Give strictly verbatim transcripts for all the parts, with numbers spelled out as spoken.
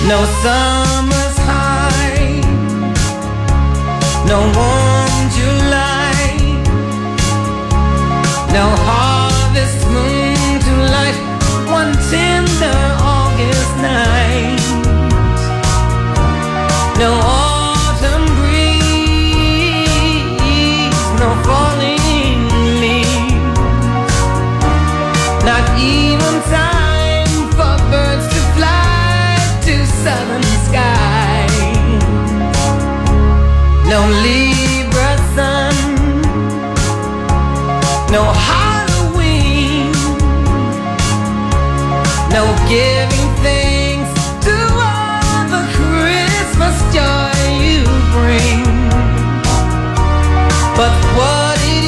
No summer's high, no warm July, no harvest moon to light one tender August night, no autumn breeze, no falling leaves, not even time for birds to fly to southern sky. No Libra sun, no Halloween, no giving thanks to all the Christmas joy you bring. But what it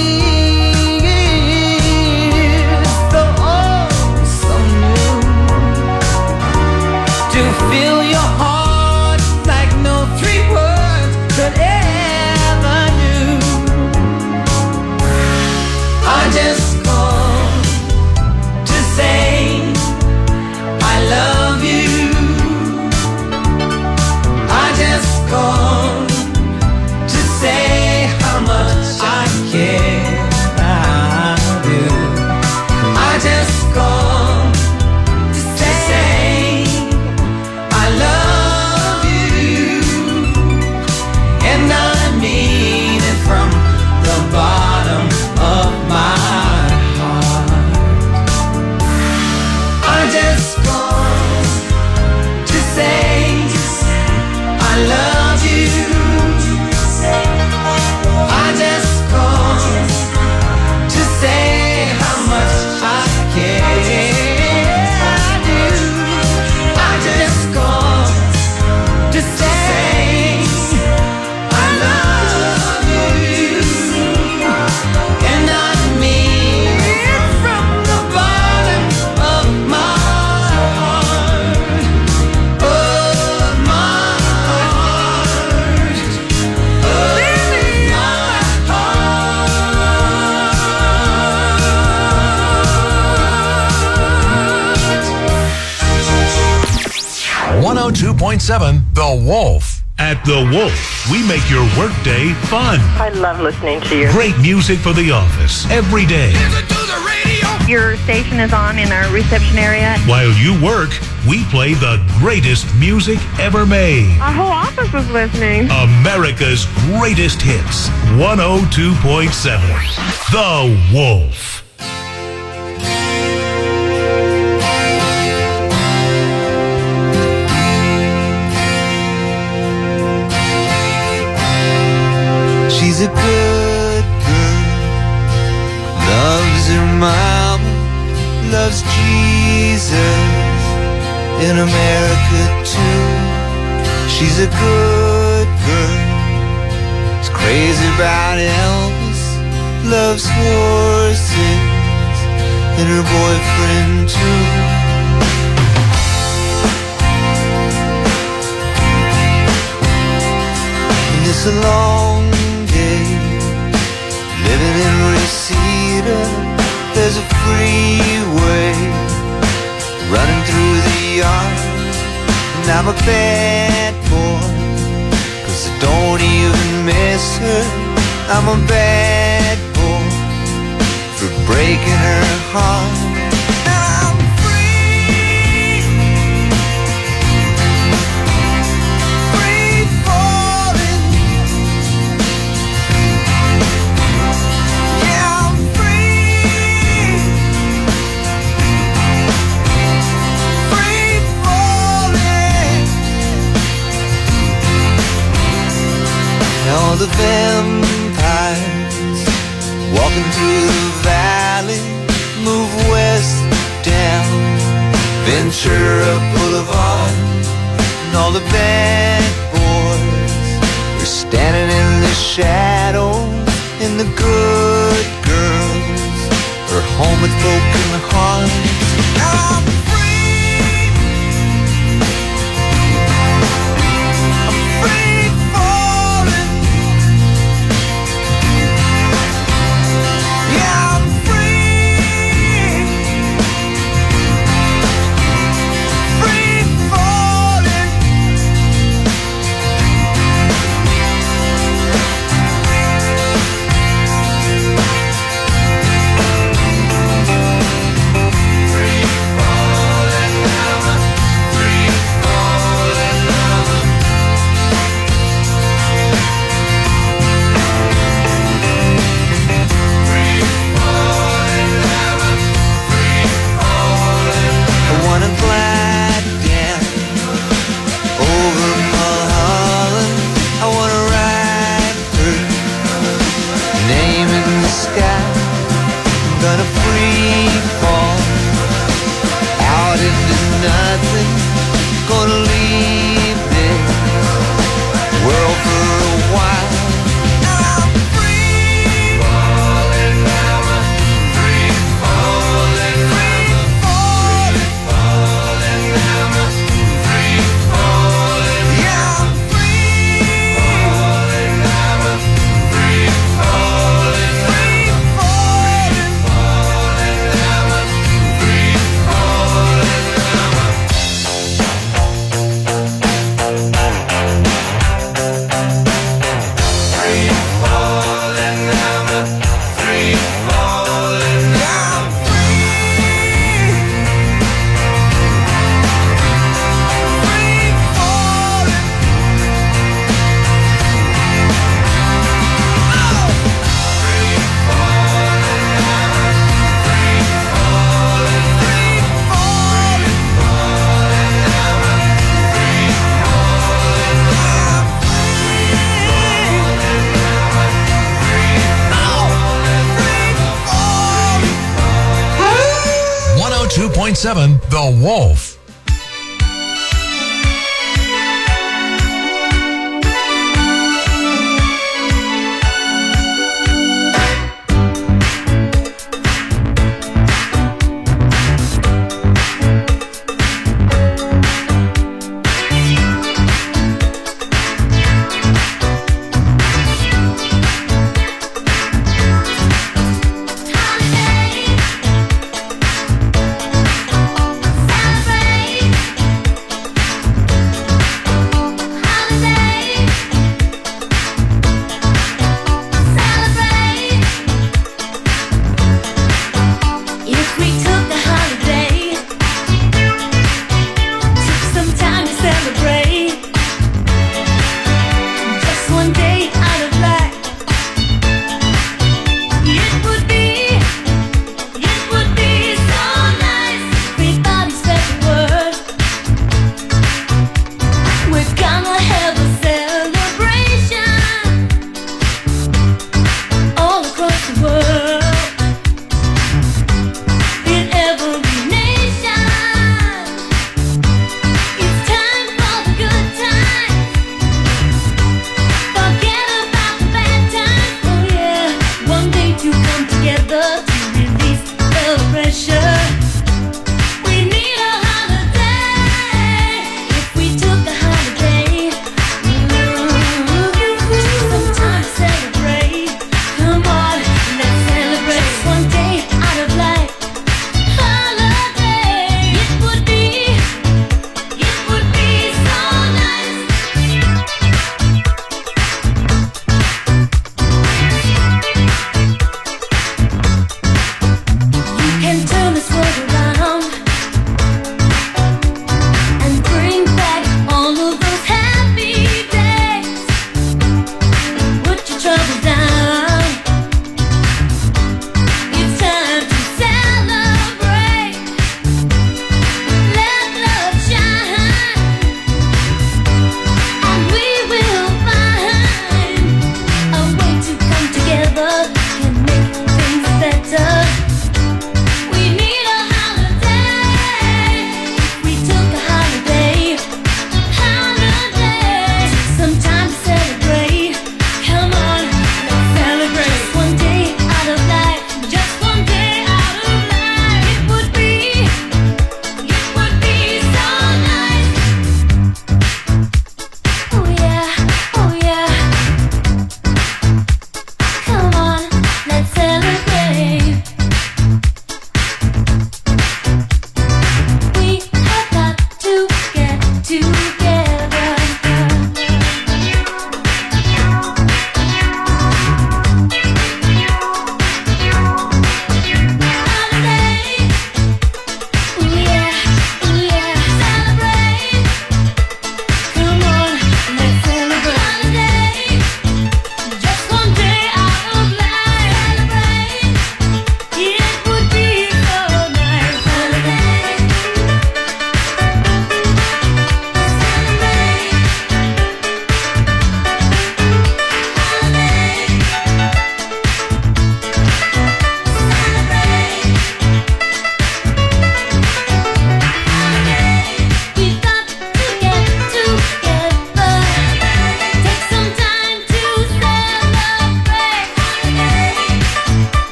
is, so oh so new, to fill your heart like no three words could ever do. I just called to say I love you. I just called to say how much I care. I do. I just called to say I love you, and I mean it from the bottom of my heart. I just called to say I love you. I just called to say how much I care. I do. I just called to say I love you, and I mean it from the bottom of my heart, of my heart, of my heart. one oh two point seven The Wolf. At The Wolf, we make your workday fun. I love listening to you. Great music for the office every day. Your station is on in our reception area. While you work, we play the greatest music ever made. Our whole office is listening. America's greatest hits. one oh two point seven The Wolf. She's a good girl, loves her mama, loves Jesus, in America too. She's a good girl, is crazy about Elvis, loves horses, and her boyfriend too. And it's a long living in Reseda, there's a freeway running through the yard, and I'm a bad boy, 'cause I don't even miss her. I'm a bad boy for breaking her heart. I'm free, free falling. All the vampires walking through the valley move west down Ventura Boulevard, and all the bad boys are standing in the shadows, and the good girls are home with broken hearts. I'm free, I'm free falling. Yeah, I'm free, free falling. point seven The Wolf.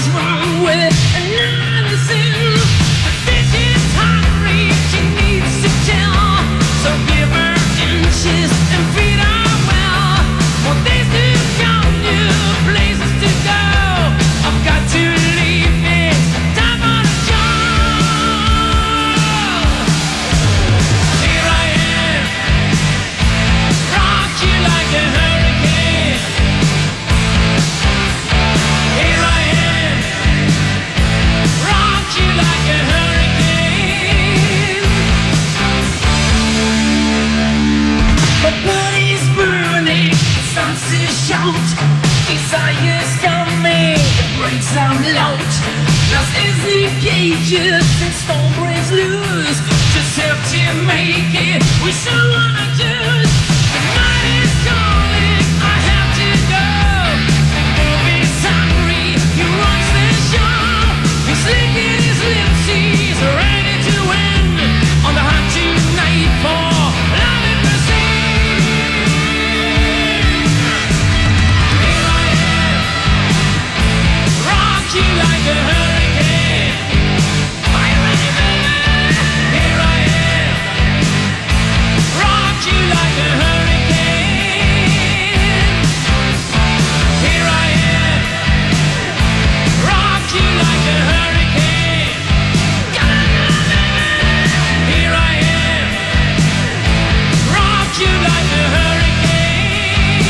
Needs to body's burning, senses shout, desires coming, breaks out loud. Lost is the cages and storm breaks loose. Just have to make it, we so wanna choose. The mind is calling, I have to go. Bobby's hungry, he runs the show. He's licking his lips, he's ready to win. On the hunt tonight for love and mercy. Here I am, rock you like a hurricane. Are you ready, baby? Here I am, rock you like a hurricane. Here I am, rock you like a hurricane. Come on now, baby. Here I am, rock you like a hurricane.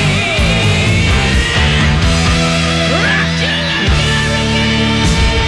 Rock you like a hurricane.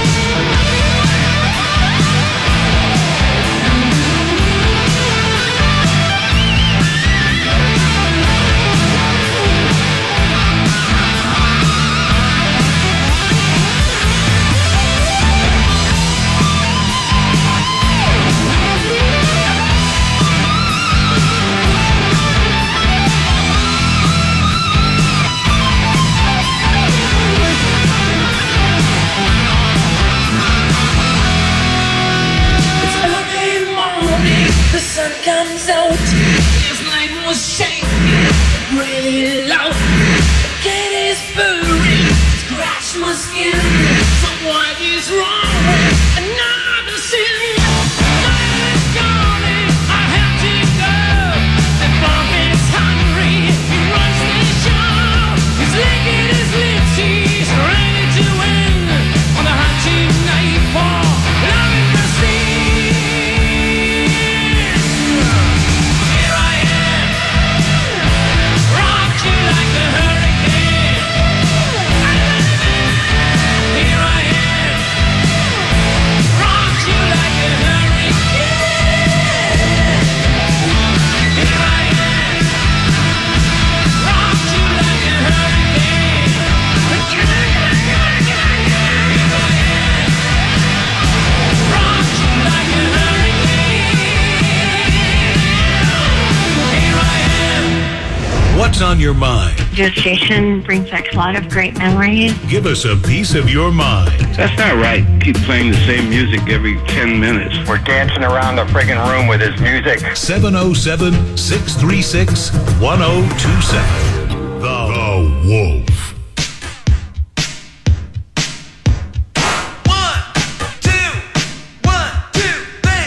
It's early morning, the sun comes out. This night was shaking, really loud. The cat is purring, scratch my skin. So what is wrong with another sin? Night is calling, I have to go. The bomb is hungry, he runs the show. He's licking his lips, he's ready to win. On the hunt tonight for love and mercy. Here I am, rock you like a hurricane. Here I am, rock you like a hurricane. Here I am, rock you like a hurricane. Here I am, rock you like a hurricane. Here I am. What's on your mind? Your station brings back a lot of great memories. Give us a piece of your mind. That's not right. Keep playing the same music every ten minutes. We're dancing around the friggin' room with his music. seven oh seven, six three six, one oh two seven. The, the Wolf. One, two, one, two, three.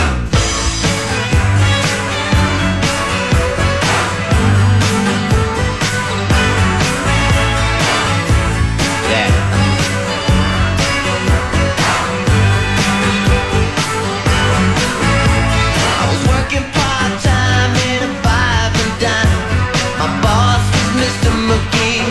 I was working part-time in a five and dime. My boss was Mister McGee.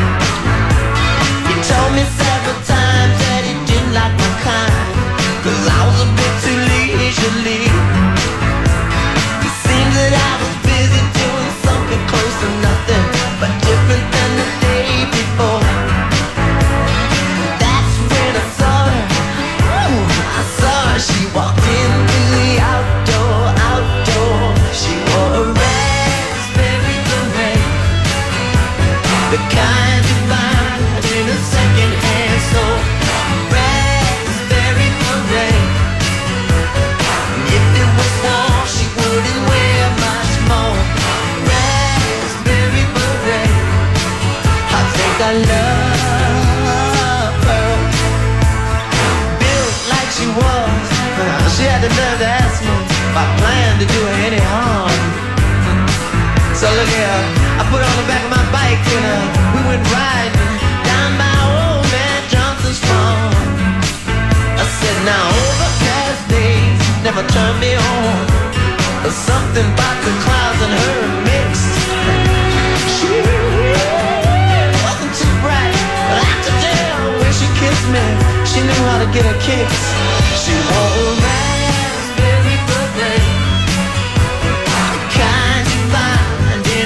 He told me several times that he didn't like my kind, 'cause I was a bit too leisurely. It seemed that I was busy doing something close to nothing, but different than the day before. That's when I saw her. Ooh, I saw her. She walked into the outdoor, outdoor. She wore a raspberry beret, the kind you find in a second-hand store. Raspberry beret. If it was warm, she wouldn't wear much more. Raspberry beret. I think I love her. Built like she was, she had the nerve to ask me if I planned to do her any harm. So look here, I put her on the back of my bike and uh, we went riding down by old man Johnson's farm. I said, now overcast days never turn me on. There's something about the clouds and her mixed. She wasn't too bright, but I could tell when she kissed me, she knew how to get her kicks. She wore a raspberry beret, the kind you find in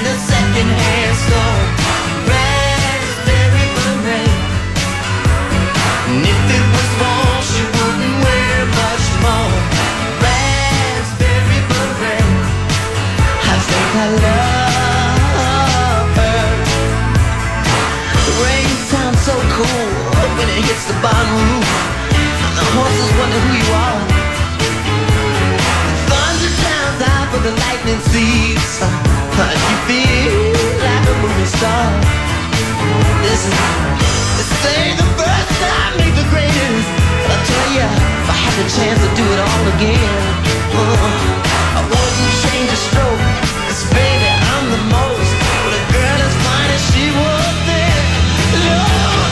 love her. The rain sounds so cool when it hits the barn roof. The horses wonder who you are. The thunder drowns out but the lightning sees. You feel like a movie star. Listen, they say the first time make the greatest. But I'll tell you, if I had the chance to do it all again, uh, I wouldn't change a stroke. 'Cause baby, I'm the most. But a girl as fine as she was then, Lord,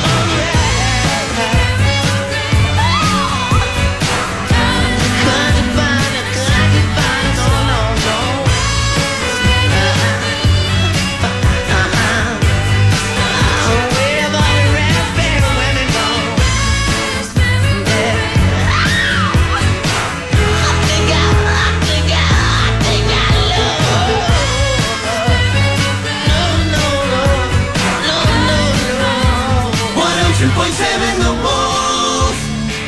can't you find it? Can't you find it? No, no, no. two point seven The Wolf.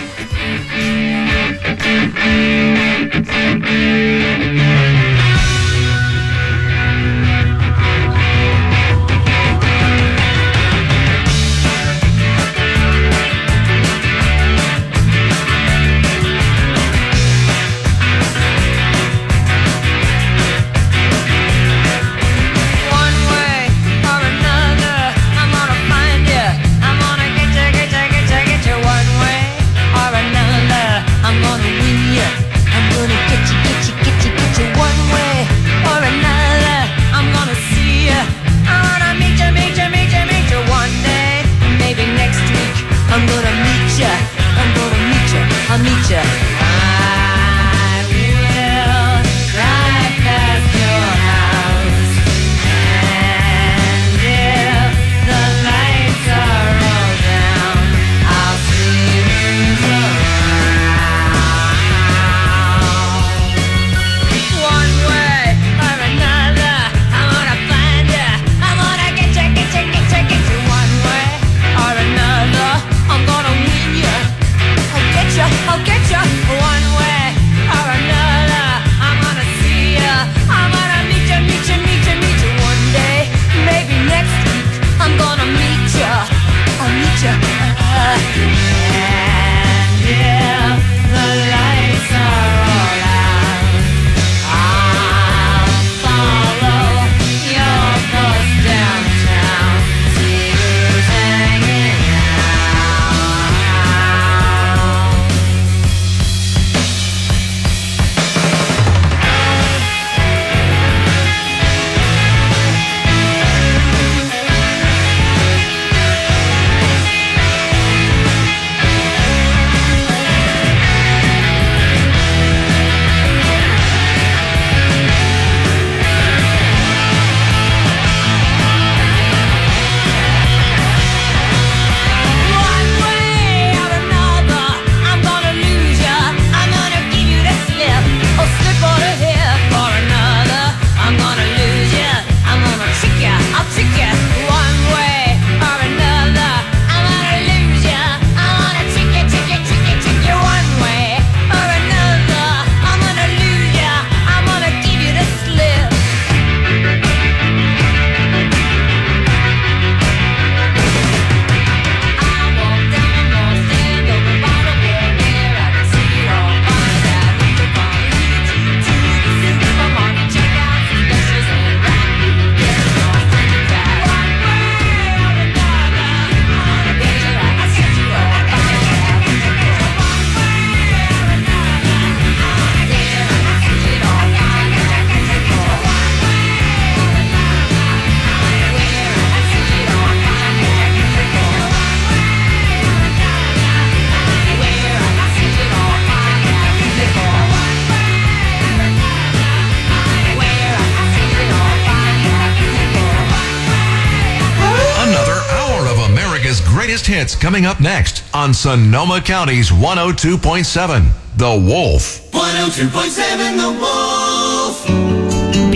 Hits coming up next on Sonoma County's one oh two point seven, The Wolf. one oh two point seven The Wolf.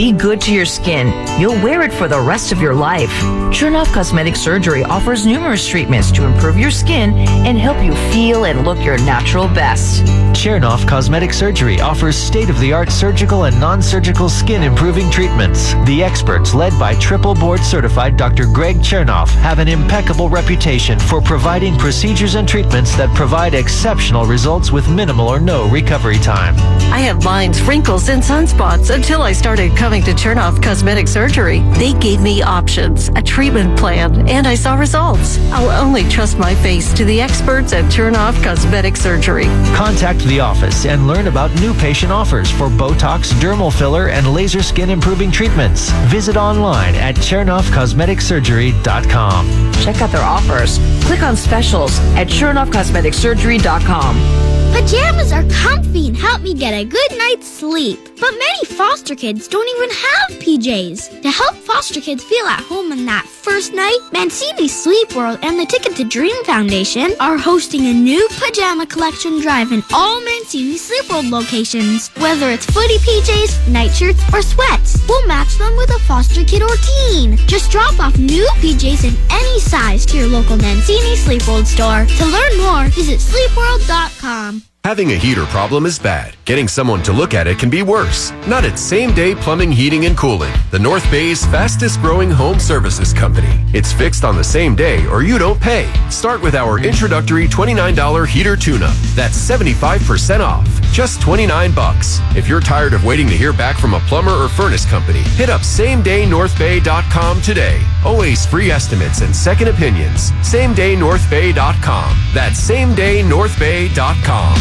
Be good to your skin. You'll wear it for the rest of your life. Chernoff Cosmetic Surgery offers numerous treatments to improve your skin and help you feel and look your natural best. Chernoff Cosmetic Surgery offers state-of-the-art surgical and non-surgical skin improving treatments. The experts, led by triple board certified Doctor Greg Chernoff, have an impeccable reputation for providing procedures and treatments that provide exceptional results with minimal or no recovery time. I had lines, wrinkles, and sunspots until I started coming to Chernoff Cosmetic Surgery. They gave me options, a treatment plan, and I saw results. I'll only trust my face to the experts at Chernoff Cosmetic Surgery. Contact the office and learn about new patient offers for Botox, dermal filler, and laser skin improving treatments. Visit online at chernoff cosmetic surgery dot com. Check out their offers. Click on specials at chernoff cosmetic surgery dot com. Pajamas are comfy and help me get a good night's sleep. But many foster kids don't even have P Js. To help foster kids feel at home on that first night, Mancini Sleep World and the Ticket to Dream Foundation are hosting a new pajama collection drive in all Mancini Sleep World locations. Whether it's footy P Js, nightshirts, or sweats, we'll match them with a foster kid or teen. Just drop off new P Js in any size to your local Mancini Sleep World store. To learn more, visit sleep world dot com. Having a heater problem is bad. Getting someone to look at it can be worse. Not at Same Day Plumbing, Heating, and Cooling, the North Bay's fastest growing home services company. It's fixed on the same day or you don't pay. Start with our introductory twenty-nine dollars heater tune-up. That's seventy-five percent off. Just twenty-nine bucks. If you're tired of waiting to hear back from a plumber or furnace company, hit up same day north bay dot com today. Always free estimates and second opinions. same day north bay dot com. That's same day north bay dot com.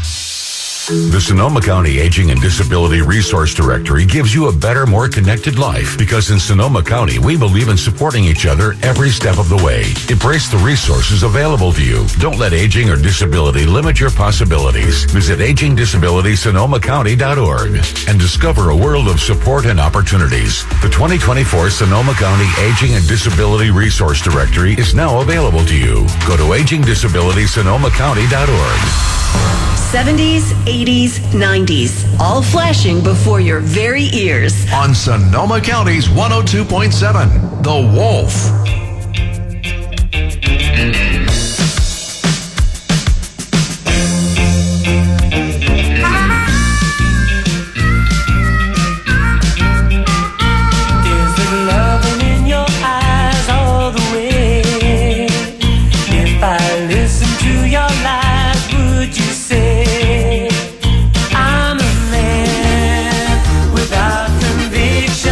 The Sonoma County Aging and Disability Resource Directory gives you a better, more connected life because in Sonoma County, we believe in supporting each other every step of the way. Embrace the resources available to you. Don't let aging or disability limit your possibilities. Visit aging disability sonoma county dot org and discover a world of support and opportunities. The twenty twenty-four Sonoma County Aging and Disability Resource Directory is now available to you. Go to aging disability sonoma county dot org. seventies, eighties, nineties, all flashing before your very ears. On Sonoma County's one oh two point seven, The Wolf.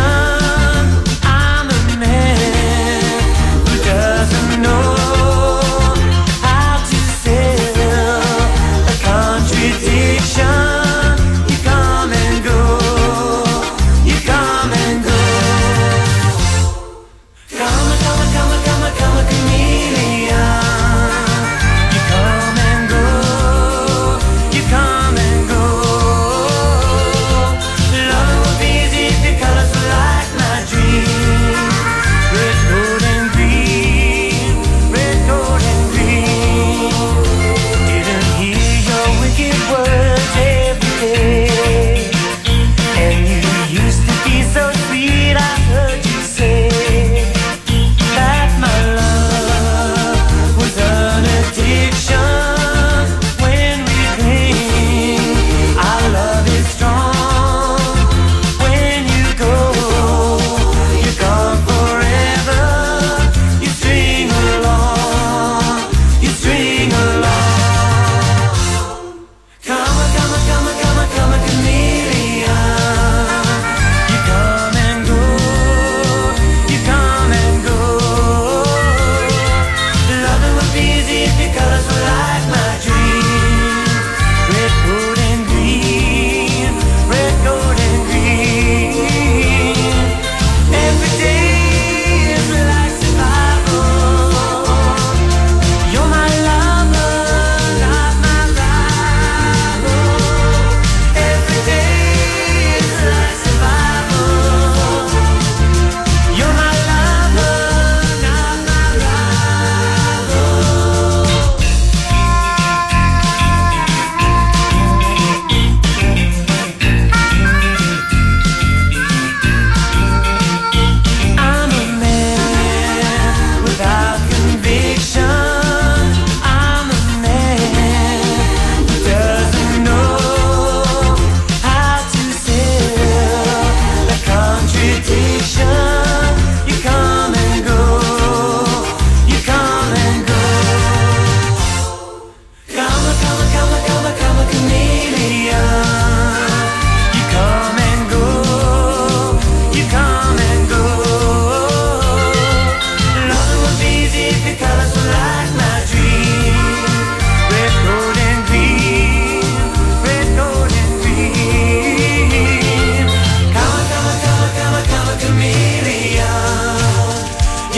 Know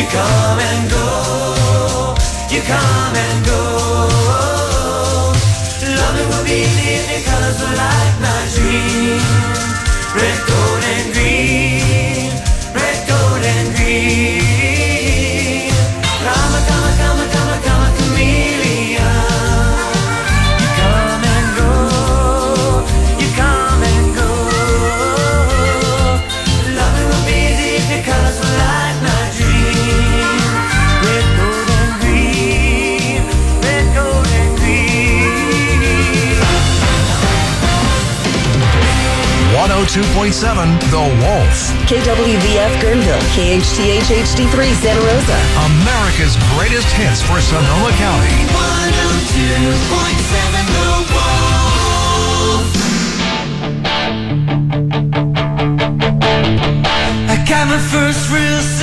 You come and go, you come and go. Loving will be easy if your colors are like my dream. Red, gold, and green. Red, gold, and green. Come, come, come, come, come, chameleon. You come and go, you come and go. Loving will be easy if your colors are like my dream. Red, gold, and green. Red, gold, and green. one oh two point seven The Wolf. K W V F Guerneville, K H T H H D three Santa Rosa. America's greatest hits for Sonoma County. one oh two point seven The Wolf. I got my first real